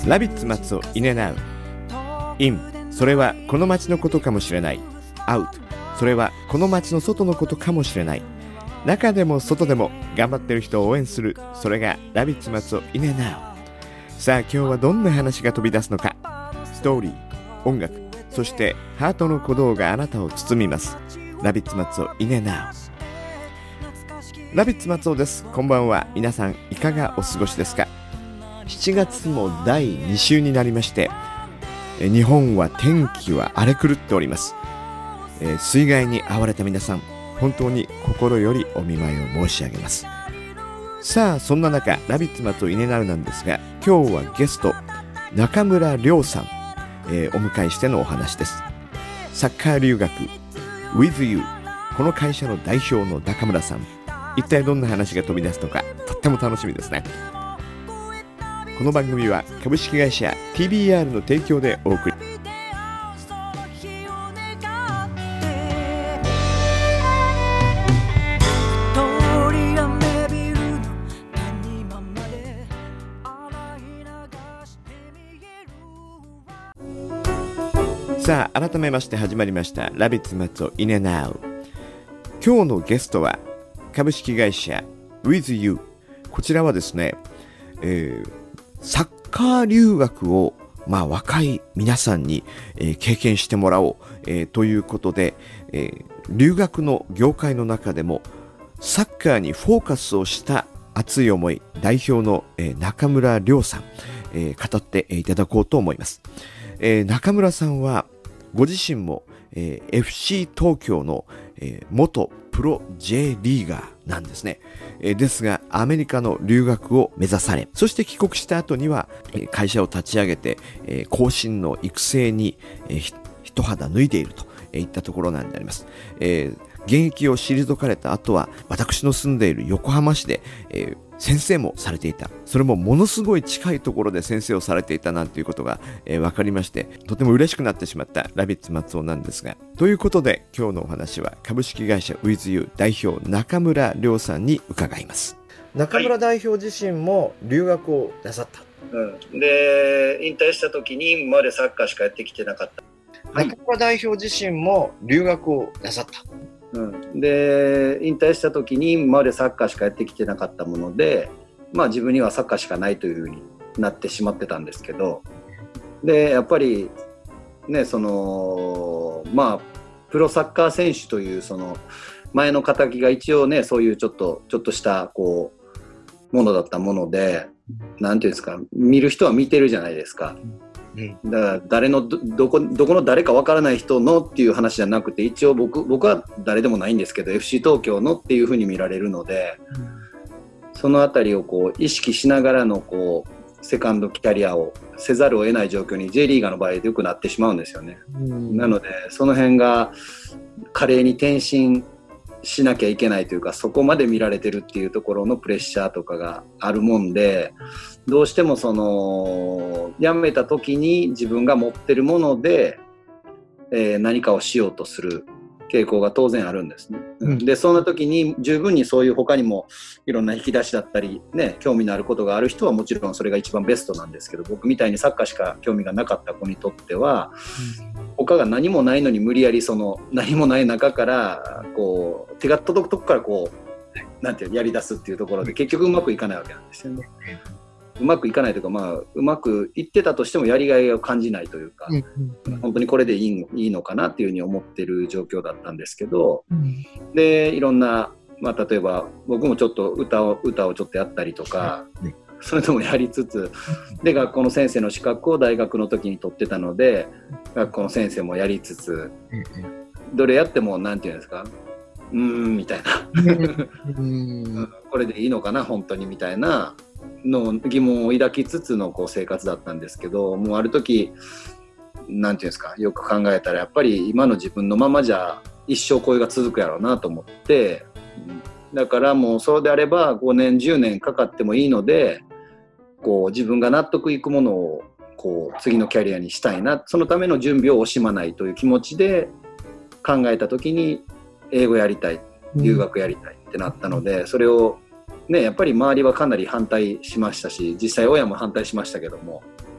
ラビッツ松尾イネナウ。イン、それはこの街のことかもしれない。アウト、それはこの街の外のことかもしれない。中でも外でも頑張ってる人を応援する、それがラビッツ松尾イネナウ。さあ今日はどんな話が飛び出すのか。ストーリー、音楽、そしてハートの鼓動があなたを包みます。ラビッツ松尾イネナウ。ラビッツ松尾です。こんばんは。皆さんいかがお過ごしですか。7月も第2週になりまして、日本は天気は荒れ狂っております。水害に遭われた皆さん、本当に心よりお見舞いを申し上げます。さあそんな中、ラビッツ松尾イネナウなんですが、今日はゲスト中村亮さん、お迎えしてのお話です。サッカー留学 With You、 この会社の代表の中村さん、一体どんな話が飛び出すのか、とっても楽しみですね。この番組は株式会社 TBR の提供でお送り。さあ改めまして始まりましたラビッツ松尾イネナウ。今日のゲストは株式会社 With You。 こちらはですね、サッカー留学を若い皆さんに、経験してもらおう、ということで、留学の業界の中でもサッカーにフォーカスをした熱い思い、代表の、中村亮さん、語っていただこうと思います。中村さんはご自身も、FC 東京の、元プロ J リーガーなんですね。ですがアメリカの留学を目指され、そして帰国した後には、会社を立ち上げて、後進の育成に、一肌脱いでいるといったところなんであります。現役を退かれた後は私の住んでいる横浜市で、先生もされていた。それもものすごい近いところで先生をされていたなんていうことが、分かりまして、とても嬉しくなってしまったラビッツ松尾なんですが、ということで今日のお話は株式会社 With You 代表中村亮さんに伺います。中村代表自身も留学をなさった、 で引退した時に今までサッカーしかやってきてなかった、 中村代表自身も留学をなさった、 で引退した時に今までサッカーしかやってきてなかったもので、自分にはサッカーしかないというふうになってしまってたんですけど、でやっぱりね、プロサッカー選手というその前の敵が一応ね、そういうちょっとしたものだったもので、なんていうんですか、見る人は見てるじゃないですか。だから誰のどこの誰かわからない人のっていう話じゃなくて、一応僕は誰でもないんですけど FC 東京のっていう風に見られるので、そのあたりを意識しながらのセカンドキャリアをせざるを得ない状況に J リーガーの場合でよくなってしまうんですよね。なのでその辺が華麗に転身しなきゃいけないというか、そこまで見られてるっていうところのプレッシャーとかがあるもんで、どうしても辞めた時に自分が持ってるもので、何かをしようとする傾向が当然あるんですね。でそんな時に十分にそういう他にもいろんな引き出しだったりね、興味のあることがある人はもちろんそれが一番ベストなんですけど、僕みたいにサッカーしか興味がなかった子にとっては、他が何もないのに無理やり何もない中から手が届くとこからなんていうやり出すっていうところで結局うまくいかないわけなんですよね。うまくいかないというか、うまくいってたとしてもやりがいを感じないというか、本当にこれでいいのかなっていうふうに思ってる状況だったんですけど、でいろんな、例えば僕もちょっと歌をちょっとやったりとか、それともやりつつで、学校の先生の資格を大学の時に取ってたので学校の先生もやりつつ、どれやってもなんていうんですか、みたいなこれでいいのかな本当にみたいなの疑問を抱きつつの生活だったんですけど、もうある時なんていうんですか、よく考えたらやっぱり今の自分のままじゃ一生これが続くやろうなと思って、だからもうそうであれば5年10年かかってもいいので、自分が納得いくものを次のキャリアにしたいな、そのための準備を惜しまないという気持ちで考えた時に、英語やりたい、留学やりたいってなったので、それをね、やっぱり周りはかなり反対しましたし、実際親も反対しましたけども、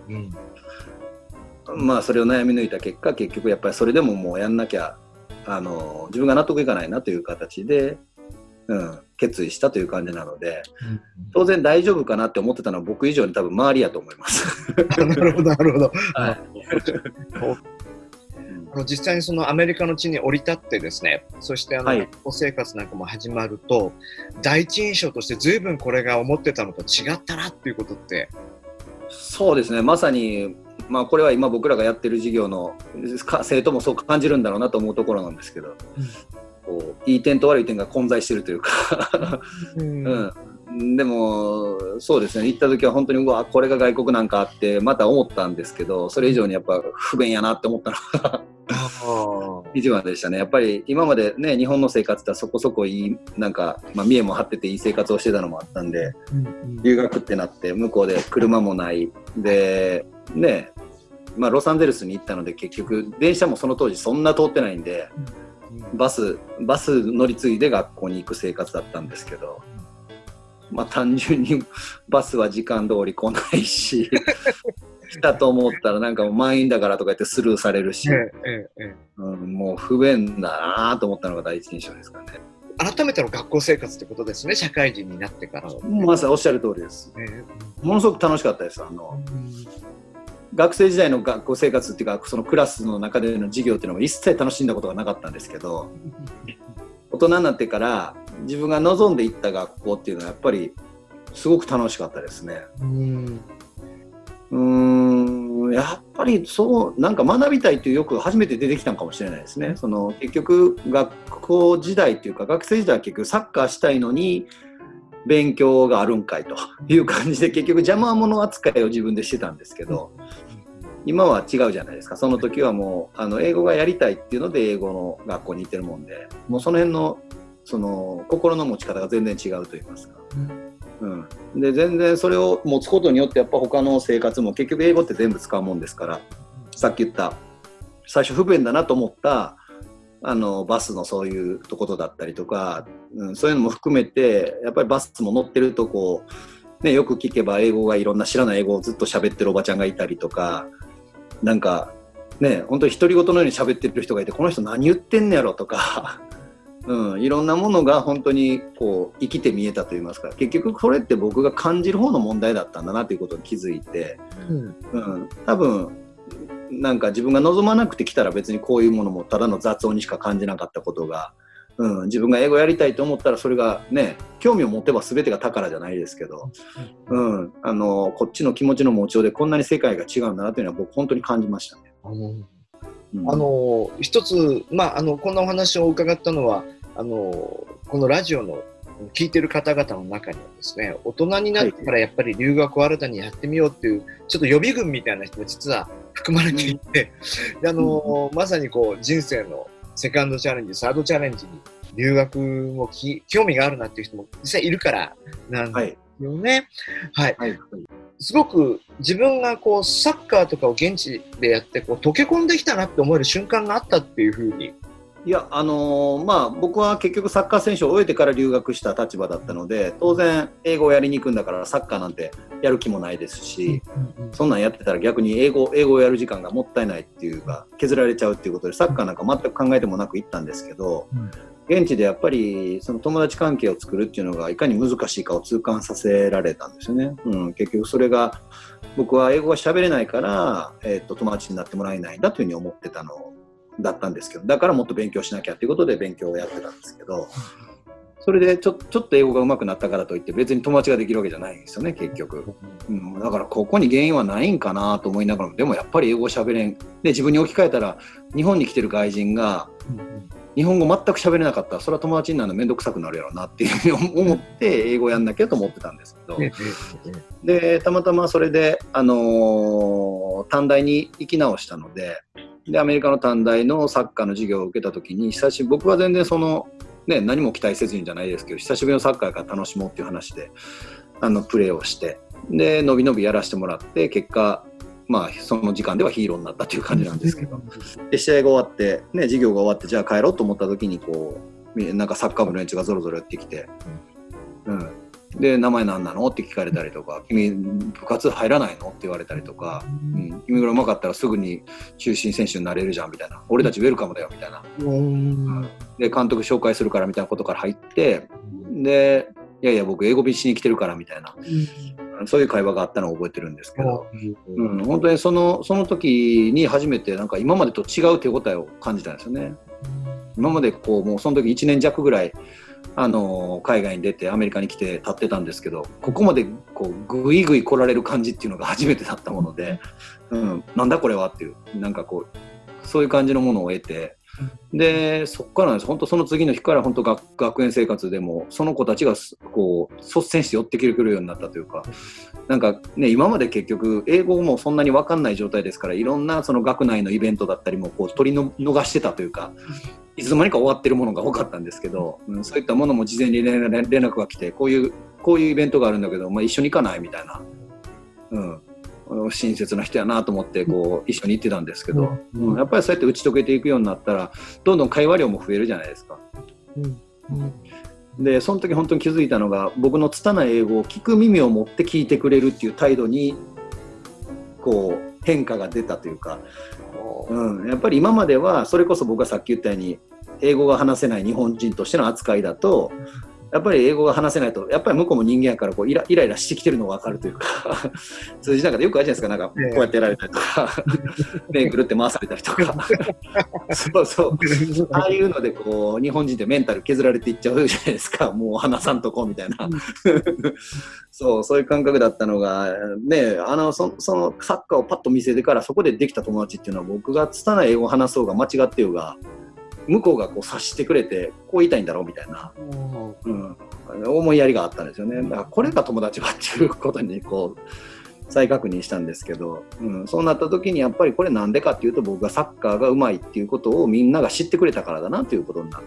まあそれを悩み抜いた結果、結局やっぱりそれでももうやんなきゃ自分が納得いかないなという形で、決意したという感じなので、当然大丈夫かなって思ってたのは僕以上に多分周りやと思います。 なるほどなるほど。 はい、 実際にそのアメリカの地に降り立ってですね、そして学校生活なんかも始まると、第一印象として随分これが思ってたのと違ったなっていうことって。 そうですね、まさに、まあ、これは今僕らがやってる授業の生徒もそう感じるんだろうなと思うところなんですけど、こういい点と悪い点が混在してるというか、でもそうですね、行った時は本当にうわこれが外国なんかってまた思ったんですけど、それ以上にやっぱ不便やなって思ったのが一番でしたね。やっぱり今までね、日本の生活ってそこそこいいなんか、見栄も張ってていい生活をしてたのもあったんで、留学ってなって向こうで車もないでね、ロサンゼルスに行ったので結局電車もその当時そんな通ってないんで、バス乗り継いで学校に行く生活だったんですけど、単純にバスは時間通り来ないし来たと思ったらなんかもう満員だからとか言ってスルーされるし、もう不便だなと思ったのが第一印象ですかね。 改めての学校生活ってことですね、社会人になってからの。 まさにおっしゃる通りです、ものすごく楽しかったです。学生時代の学校生活っていうか、そのクラスの中での授業っていうのも一切楽しんだことがなかったんですけど、大人になってから自分が望んでいった学校っていうのはやっぱりすごく楽しかったですね。やっぱりそうなんか学びたいっていう欲が初めて出てきたのかもしれないですね。その結局学校時代っていうか学生時代は結局サッカーしたいのに勉強があるんかいという感じで結局邪魔者扱いを自分でしてたんですけど、今は違うじゃないですか。その時はもう英語がやりたいっていうので英語の学校に行ってるもんで、もうその辺のその心の持ち方が全然違うと言いますか、で全然それを持つことによってやっぱ他の生活も結局英語って全部使うもんですから、さっき言った最初不便だなと思ったバスのそういうことだったりとか、そういうのも含めてやっぱりバスも乗ってるとこう、ね、よく聞けば英語がいろんな知らない英語をずっと喋ってるおばちゃんがいたりとか、なんかね本当に独り言のように喋ってる人がいて、この人何言ってんねやろとかいろんなものが本当にこう生きて見えたといいますか、結局これって僕が感じる方の問題だったんだなということに気づいて、多分なんか自分が望まなくて来たら別にこういうものもただの雑音にしか感じなかったことが、自分が英語やりたいと思ったらそれがね、興味を持てば全てが宝じゃないですけど、こっちの気持ちの持ちようでこんなに世界が違うんだなというのは僕本当に感じましたね。 一つ、こんなお話を伺ったのはこのラジオの聞いてる方々の中にはですね、大人になってからやっぱり留学を新たにやってみようっていうちょっと予備軍みたいな人も実は含まれていて、まさにこう人生のセカンドチャレンジ、サードチャレンジに留学も興味があるなっていう人も実際いるからなんですよね。すごく自分がこうサッカーとかを現地でやってこう溶け込んできたなって思える瞬間があったっていうふうに。 いや僕は結局サッカー選手を終えてから留学した立場だったので、当然英語をやりに行くんだからサッカーなんてやる気もないですし、そんなんやってたら逆に英語をやる時間がもったいないっていうか削られちゃうっていうことでサッカーなんか全く考えてもなく行ったんですけど、現地でやっぱりその友達関係を作るっていうのがいかに難しいかを痛感させられたんですよね。結局それが僕は英語が喋れないから、友達になってもらえないんだというふうに思ってたのだったんですけど、だからもっと勉強しなきゃということで勉強をやってたんですけど、それでちょっと英語が上手くなったからといって別に友達ができるわけじゃないんですよね結局、だからここに原因はないんかなと思いながらも、でもやっぱり英語を喋れんで自分に置き換えたら日本に来てる外人が日本語全く喋れなかったらそれは友達になるのめんどくさくなるやろうなっていうふうに思って英語やんなきゃと思ってたんですけど、でたまたまそれで、短大に行き直したので、アメリカの短大のサッカーの授業を受けた時に僕は全然何も期待せずにじゃないですけど、久しぶりのサッカーから楽しもうっていう話でプレーをして、でのびのびやらせてもらって、結果その時間ではヒーローになったという感じなんですけどで試合が終わって、授業が終わってじゃあ帰ろうと思った時になんかサッカー部の連中がぞろぞろやってきて、 で名前何なのって聞かれたりとか、君部活入らないのって言われたりとか、君ぐらいうまかったらすぐに中心選手になれるじゃんみたいな、俺たちウェルカムだよみたいな、で監督紹介するからみたいなことから入って、でいやいや僕英語しに来てるからみたいな、そういう会話があったのを覚えてるんですけど、本当にその時に初めてなんか今までと違う手応えを感じたんですよね。今までこうもうその時1年弱ぐらい海外に出てアメリカに来て立ってたんですけど、ここまでこうぐいぐい来られる感じっていうのが初めてだったもので、なんだこれはっていう、なんかこうそういう感じのものを得て、でそこからなんです。本当その次の日から本当学園生活でもその子たちがこう率先して寄ってくるようになったというか、なんかね、今まで結局英語もそんなに分かんない状態ですから、いろんなその学内のイベントだったりもこう取り逃してたというか、いつの間にか終わってるものが多かったんですけど、そういったものも事前に連絡が来て、こういうイベントがあるんだけど、一緒に行かないみたいな、親切な人やなと思ってこう一緒に行ってたんですけど、やっぱりそうやって打ち解けていくようになったらどんどん会話量も増えるじゃないですか。でその時本当に気づいたのが、僕の拙い英語を聞く耳を持って聞いてくれるっていう態度にこう変化が出たというか、やっぱり今まではそれこそ僕がさっき言ったように英語が話せない日本人としての扱いだと、やっぱり英語が話せないとやっぱり向こうも人間やからこうイライラしてきてるのが分かるというか通じなかったよくあるじゃないですか、なんかこうやってやられたりとかメイクルって回されたりとかそうああいうのでこう日本人ってメンタル削られていっちゃうじゃないですか、もう話さんとこうみたいなそういう感覚だったのがね、そのサッカーをパッと見せてからそこでできた友達っていうのは、僕が拙い英語を話そうが間違ってようが向こうがこう察してくれて、こう言いたいんだろうみたいな、思いやりがあったんですよね。だからこれが友達はっていうことにこう再確認したんですけど、そうなった時にやっぱりこれなんでかっていうと、僕がサッカーがうまいっていうことをみんなが知ってくれたからだなということになって、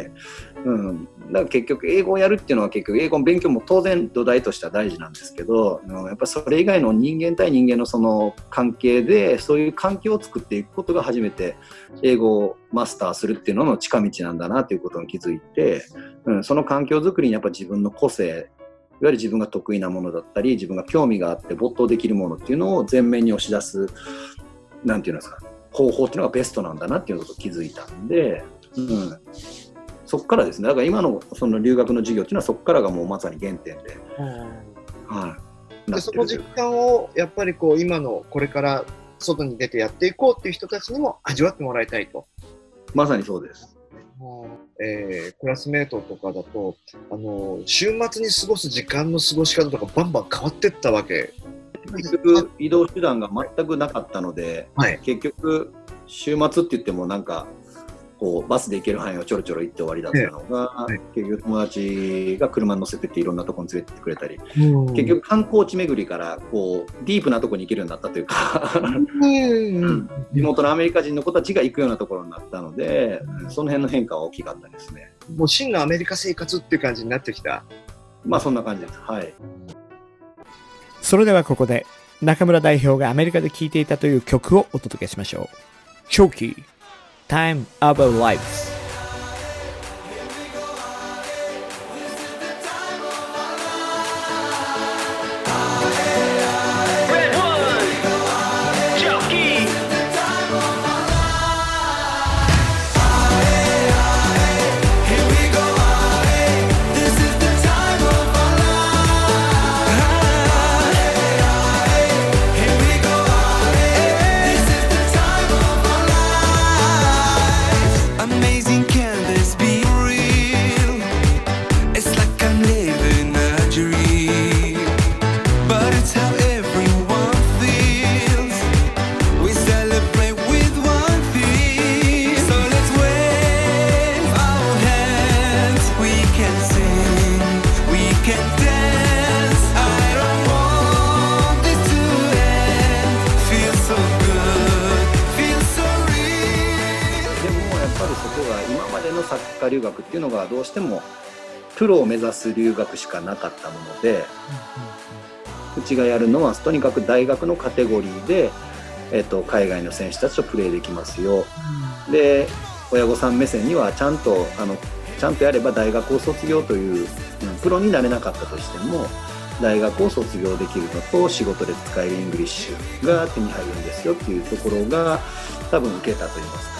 だから結局英語をやるっていうのは結局英語の勉強も当然土台としては大事なんですけど、やっぱそれ以外の人間対人間のその関係でそういう環境を作っていくことが初めて英語をマスターするっていうのの近道なんだなということに気づいて、その環境づくりにやっぱ自分の個性、いわゆる自分が得意なものだったり自分が興味があって没頭できるものっていうのを前面に押し出す、なんていうんですか、方法っていうのがベストなんだなっていうことを気づいたんで、そこからですね、だから今のその留学の授業っていうのはそこからがもうまさに原点で、 でその実感をやっぱりこう今のこれから外に出てやっていこうっていう人たちにも味わってもらいたいと。 まさにそうです。 クラスメートとかだと週末に過ごす時間の過ごし方とかバンバン変わっていったわけ。 結局移動手段が全くなかったので、結局週末って言ってもなんかこうバスで行ける範囲をちょろちょろ行って終わりだったのが、結局友達が車に乗せてっていろんなところに連れてってくれたり、結局観光地巡りからこうディープなところに行けるようになったというか地元のアメリカ人の子たちが行くようなところになったので、その辺の変化は大きかったですね。 もう真のアメリカ生活っていう感じになってきた。 そんな感じです。 それではここで中村代表がアメリカで聴いていたという曲をお届けしましょう。長期Time of Our Lives。 サッカー留学っていうのがどうしてもプロを目指す留学しかなかったもので、うちがやるのはとにかく大学のカテゴリーで、海外の選手たちとプレーできますよ、で親御さん目線にはちゃんちゃんとやれば大学を卒業という、プロになれなかったとしても大学を卒業できるのと仕事で使えるイングリッシュが手に入るんですよっていうところが多分受けたと言いますか、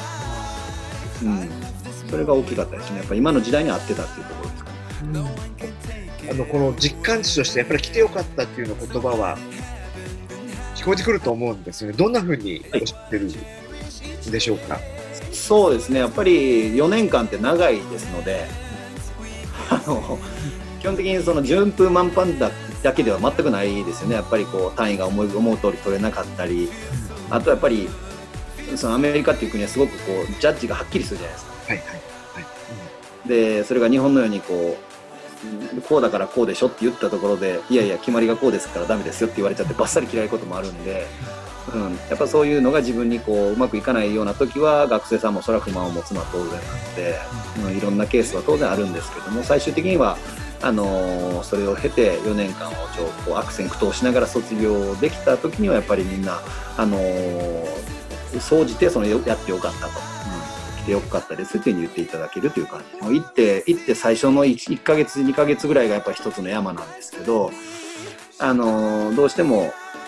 それが大きかったですね。やっぱり今の時代に合ってたっていうところですかね。 この実感値としてやっぱり来てよかったっていうの言葉は聞こえてくると思うんですよね。どんなふうにおっしゃってるんでしょうか。 そうですね、やっぱり4年間って長いですので基本的にその順風満帆だけでは全くないですよね。やっぱりこう単位が思う通り取れなかったり、あとやっぱりそのアメリカっていう国はすごくこうジャッジがはっきりするじゃないですか。でそれが日本のようにこうだからこうでしょって言ったところでいやいや決まりがこうですからダメですよって言われちゃってバッサリ切られることもあるんで、やっぱそういうのが自分にこううまくいかないような時は学生さんもそれは不満を持つのは当然なので、いろんなケースは当然あるんですけども、最終的にはそれを経て4年間をこう悪戦苦闘しながら卒業できた時にはやっぱりみんな総じてそのやってよかったと、来てよかったですっていうふうに言っていただけるという感じ。もう行って最初の 1ヶ月2ヶ月ぐらいがやっぱり一つの山なんですけど、どうしても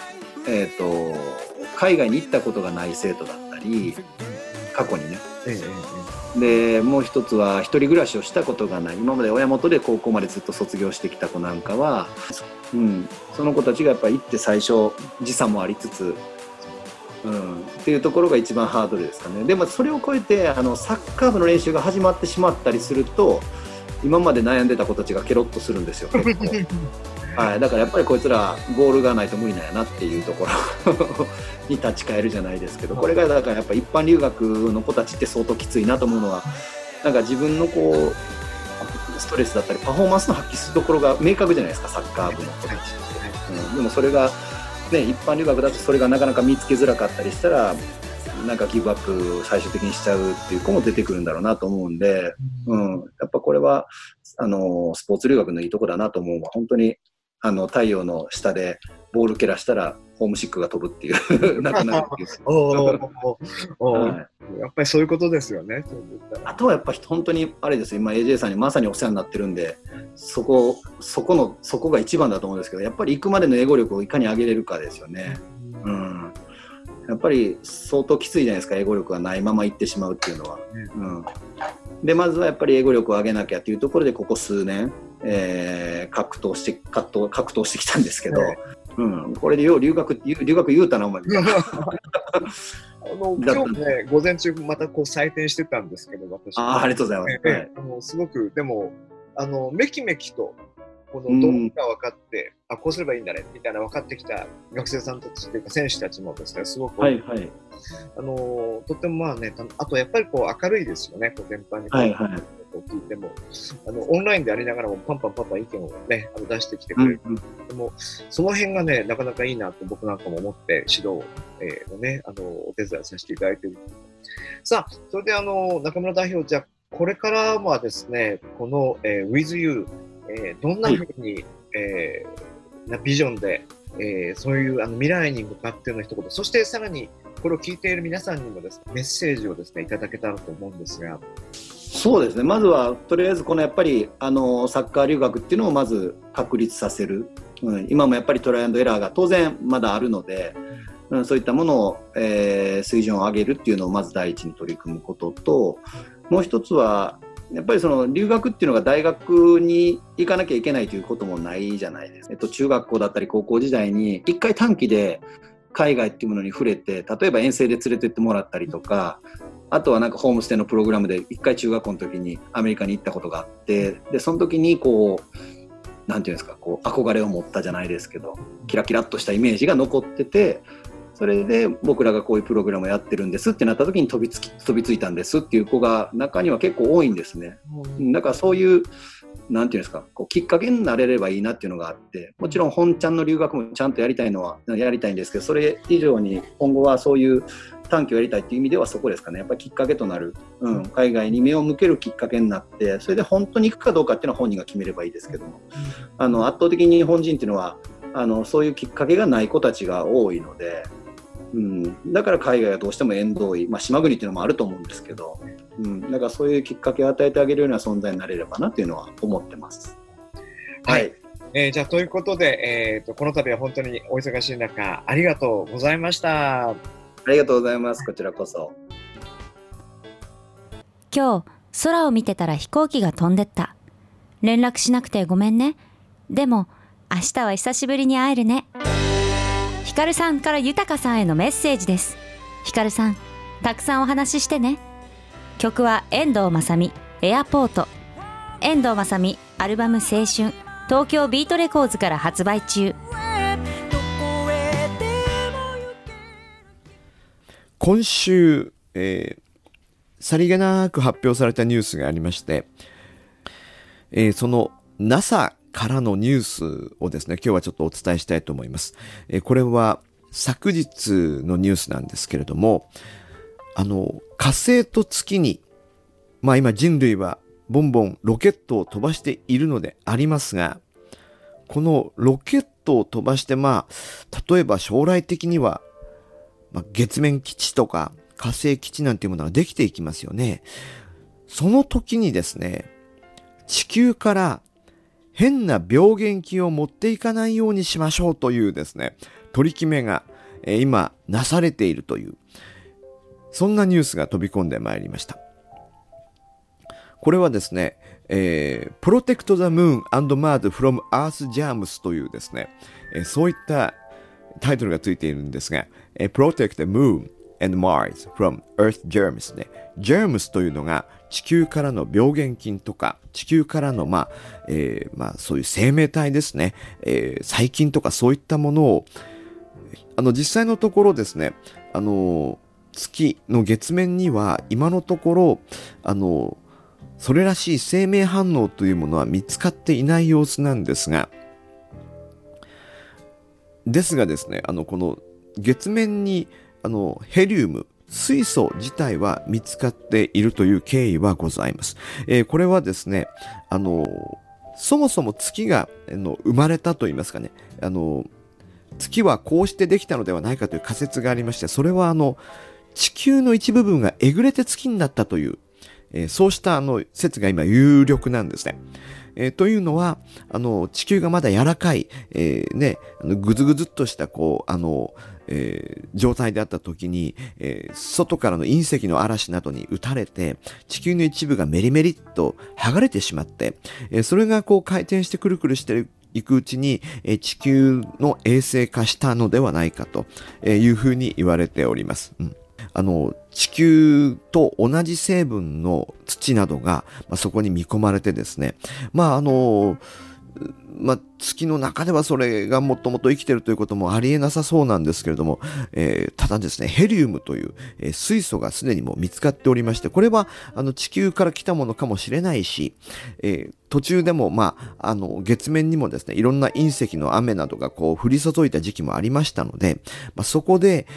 海外に行ったことがない生徒だったり過去にね、でもう一つは一人暮らしをしたことがない、今まで親元で高校までずっと卒業してきた子なんかは、その子たちがやっぱり行って最初時差もありつつ、っていうところが一番ハードルですかね。でもそれを超えてサッカー部の練習が始まってしまったりすると今まで悩んでた子たちがケロッとするんですよ結構はい、だからやっぱりこいつらゴールがないと無理なんやなっていうところに立ち返るじゃないですけど、これがだからやっぱり一般留学の子たちって相当きついなと思うのは、なんか自分のこうストレスだったりパフォーマンスの発揮するところが明確じゃないですかサッカー部の子たちって、でもそれが、ね、一般留学だとそれがなかなか見つけづらかったりしたらなんかギブアップ最終的にしちゃうっていう子も出てくるんだろうなと思うんで、やっぱこれはスポーツ留学のいいとこだなと思うのは、本当に太陽の下でボール蹴らしたらホームシックが飛ぶっていうなくなるっていうやっぱりそういうことですよね。 あとはやっぱり本当にあれですよ、今 AJ さんにまさにお世話になってるんでそこが一番だと思うんですけど、やっぱり行くまでの英語力をいかに上げれるかですよね。やっぱり相当きついじゃないですか、英語力がないまま行ってしまうっていうのは。でまずはやっぱり英語力を上げなきゃというところでここ数年、格闘してきたんですけど、これでよう留学言うたなお前みたいな今日ね午前中またこう採点してたんですけど、私ありがとうございます、 すごくでもめきめきとこの道具が分かって、こうすればいいんだねみたいな分かってきた学生さんたちというか選手たちもですね、すごく、とってもまあね、あとやっぱりこう明るいですよね、こう全般に聞いても、オンラインでありながらもパンパン意見をね出してきてくれる、でもその辺がねなかなかいいなと僕なんかも思って指導のねお手伝いさせていただいている。さあそれで中村代表、じゃあこれからはですねこの、With Youどんなふうに、ビジョンで、そういう未来に向かっての一言、そしてさらにこれを聞いている皆さんにもですねメッセージをですねいただけたらと思うんですが。 そうですね、まずはとりあえずこのやっぱりサッカー留学っていうのをまず確立させる、今もやっぱりトライアンドエラーが当然まだあるので、そういったものを、水準を上げるっていうのをまず第一に取り組むことと、もう一つはやっぱりその留学っていうのが大学に行かなきゃいけないということもないじゃないですか。中学校だったり高校時代に一回短期で海外っていうものに触れて、例えば遠征で連れてってもらったりとか、あとはなんかホームステイのプログラムで一回中学校の時にアメリカに行ったことがあって、でその時にこうなんていうんですか、こう憧れを持ったじゃないですけど、キラキラっとしたイメージが残ってて、それで僕らがこういうプログラムをやってるんですってなった時に飛びついたんですっていう子が中には結構多いんですね。だからそういうなんていうんですか、こうきっかけになれればいいなっていうのがあって、もちろん本ちゃんの留学もちゃんとやりたいのはやりたいんですけど、それ以上に今後はそういう短期をやりたいっていう意味ではそこですかね。やっぱりきっかけとなる、海外に目を向けるきっかけになって、それで本当に行くかどうかっていうのは本人が決めればいいですけども、圧倒的に日本人っていうのはそういうきっかけがない子たちが多いので、 だから海外はどうしても縁遠い、島国っていうのもあると思うんですけど、だからそういうきっかけを与えてあげるような存在になれればなっていうのは思ってます。 はい。じゃあということで、この度は本当にお忙しい中ありがとうございました。 ありがとうございます。こちらこそ。 今日空を見てたら飛行機が飛んでった。連絡しなくてごめんね。でも明日は久しぶりに会えるね。ひかるさんから豊さんへのメッセージです。ひかるさん、たくさんお話ししてね。曲は遠藤雅美、エアポート。遠藤雅美、アルバム青春、東京ビートレコーズから発売中。 今週、さりげなく発表されたニュースがありまして、その NASA からのニュースをですね、今日はちょっとお伝えしたいと思います。これは昨日のニュースなんですけれども、火星と月に、今人類はボンボンロケットを飛ばしているのでありますが、このロケットを飛ばして、例えば将来的には、月面基地とか火星基地なんていうものができていきますよね。その時にですね、地球から変な病原菌を持っていかないようにしましょうというですね、取り決めが今なされているという、そんなニュースが飛び込んでまいりました。これはですね、Protect the Moon and Mars from Earth Germs というですね、そういったタイトルがついているんですが、Protect the Moon and Mars from Earth Germs ね。Germs というのが地球からの病原菌とか、地球からのそういう生命体ですね、細菌とかそういったものを、実際のところですね、月の月面には今のところ、それらしい生命反応というものは見つかっていない様子なんですが、ですね、この月面に、ヘリウム、水素自体は見つかっているという経緯はございます。これはですね、そもそも月が生まれたといいますかね、月はこうしてできたのではないかという仮説がありまして、それは地球の一部分がえぐれて月になったという、そうした説が今有力なんですね。というのは、地球がまだ柔らかい、ぐずぐずっとした状態であった時に、外からの隕石の嵐などに打たれて、地球の一部がメリメリっと剥がれてしまって、それが回転してくるくるしていくうちに、地球の衛星化したのではないかというふうに言われております。地球と同じ成分の土などが、そこに見込まれてですね、月の中ではそれがもっともっと生きているということもありえなさそうなんですけれども、ただですね、ヘリウムという、水素がすでにもう見つかっておりまして、これは地球から来たものかもしれないし、途中でも月面にもですね、いろんな隕石の雨などが降り注いだ時期もありましたので、そこで、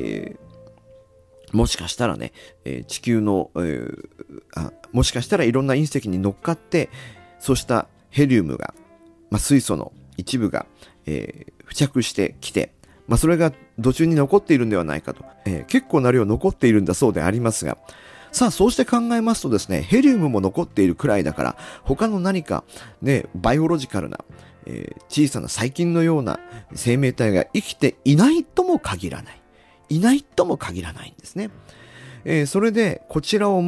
もしかしたらね、地球の、もしかしたらいろんな隕石に乗っかって、そうしたヘリウムが、水素の一部が、付着してきて、それが土中に残っているんではないかと、結構な量残っているんだそうでありますが、さあそうして考えますとですね、ヘリウムも残っているくらいだから、他の何かね、バイオロジカルな、小さな細菌のような生命体が生きていないとも限らない。いないとも限らないんですね。それでこちらを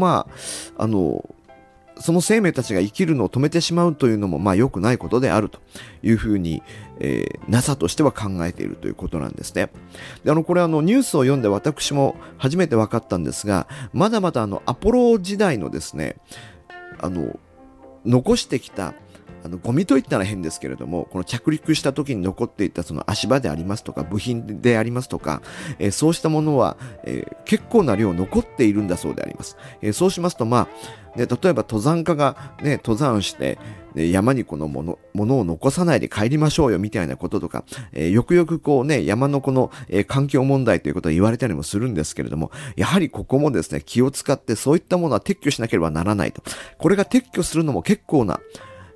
その生命たちが生きるのを止めてしまうというのも良くないことであるというふうに、NASA としては考えているということなんですね。でこれニュースを読んで私も初めて分かったんですが、まだまだアポロ時代のですね、残してきたゴミといったら変ですけれども、この着陸した時に残っていたその足場でありますとか部品でありますとか、そうしたものは、結構な量残っているんだそうであります。そうしますと例えば登山家がね、登山して、山にこのものを残さないで帰りましょうよみたいなこととか、よくよく山のこの、環境問題ということを言われたりもするんですけれども、やはりここもですね、気を使ってそういったものは撤去しなければならないと。これが撤去するのも結構な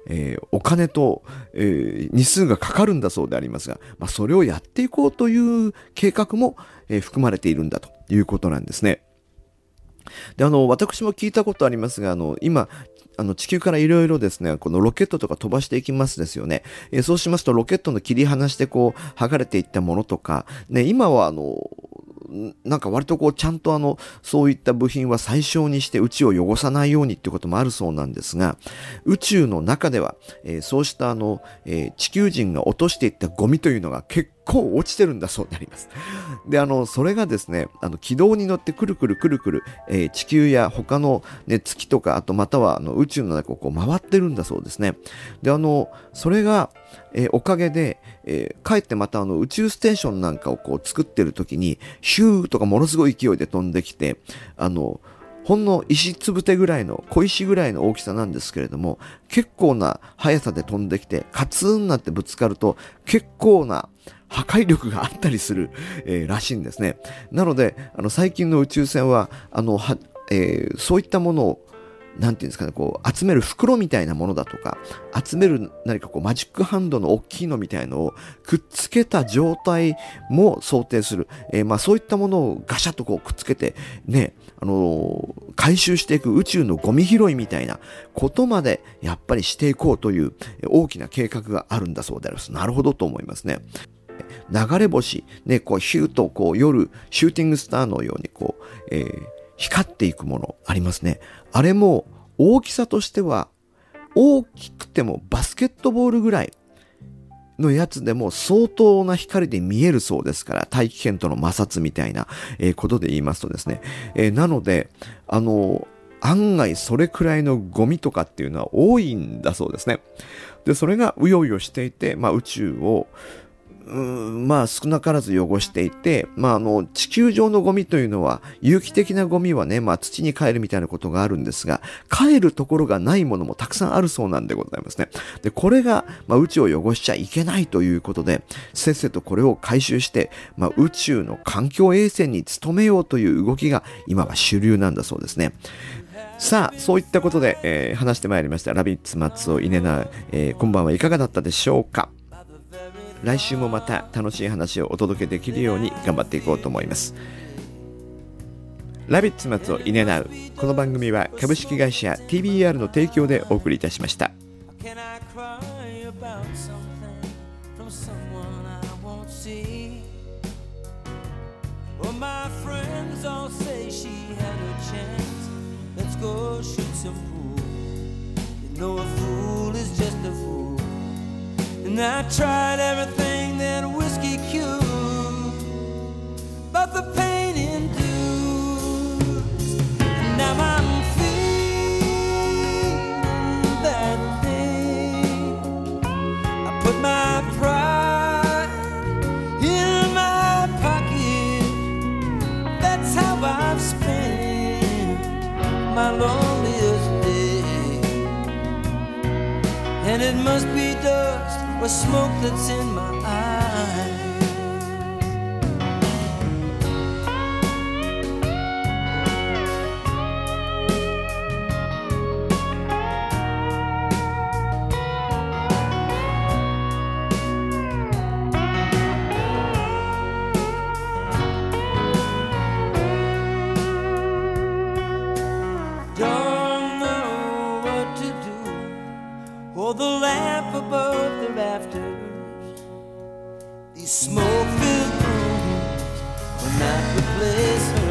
お金と、日数がかかるんだそうでありますが、それをやっていこうという計画も、含まれているんだということなんですね。で、私も聞いたことありますが、今、地球からいろいろですね、このロケットとか飛ばしていきますですよね。そうしますと、ロケットの切り離して剥がれていったものとか、ね、今はなんか割とちゃんとそういった部品は最小にして宇宙を汚さないようにっていうこともあるそうなんですが、宇宙の中では、そうした地球人が落としていったゴミというのが結構落ちてるんだそうであります。で、それがですね、軌道に乗ってくるくるくるくる、地球や他の、ね、月とか、あとまたは宇宙の中を回ってるんだそうですね。で、それが、おかげで、かえってまた宇宙ステーションなんかを作ってる時に、ヒューとかものすごい勢いで飛んできて、ほんの石つぶてぐらいの、小石ぐらいの大きさなんですけれども、結構な速さで飛んできて、カツンなってぶつかると、結構な破壊力があったりする、らしいんですね。なので、最近の宇宙船は、そういったものを、なんていうんですかね、集める袋みたいなものだとか、集める何かマジックハンドの大きいのみたいのをくっつけた状態も想定する。そういったものをガシャッとくっつけて、ね、回収していく宇宙のゴミ拾いみたいなことまでやっぱりしていこうという大きな計画があるんだそうであります。なるほどと思いますね。流れ星、ね、ヒューと夜、シューティングスターのように光っていくものありますね。あれも大きさとしては大きくてもバスケットボールぐらいのやつでも相当な光で見えるそうですから、大気圏との摩擦みたいなことで言いますとですね、なので案外それくらいのゴミとかっていうのは多いんだそうですね。で、それがうようよしていて、宇宙を少なからず汚していて、地球上のゴミというのは、有機的なゴミはね、土に帰るみたいなことがあるんですが、帰るところがないものもたくさんあるそうなんでございますね。で、これが、宇宙を汚しちゃいけないということで、せっせとこれを回収して、宇宙の環境衛生に努めようという動きが、今は主流なんだそうですね。さあ、そういったことで、話してまいりました。ラビッツ松尾稲名、今晩はいかがだったでしょうか。来週もまた楽しい話をお届けできるように頑張っていこうと思います。ラビッツ松尾イネナウ。この番組は株式会社 TBR の提供でお送りいたしました。 And I tried everything that whiskey cured, but the pain endures. And now I'm feeling that thing. I put my pride in my pocket. That's how I've spent my loneliest day. And it must be dust or smoke that's in my eyes. Don't know what to do. Hold the lamp above the rafters. These smoke-filled rooms will not replace her.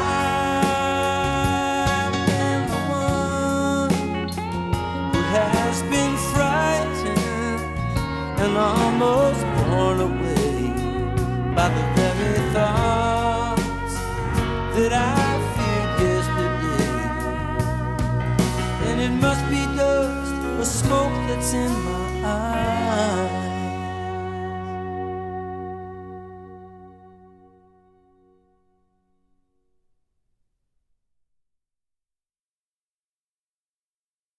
I've been the one who has been frightened and almost borne away by the very thoughts that I feared yesterday. And it must be dust or smoke that's in my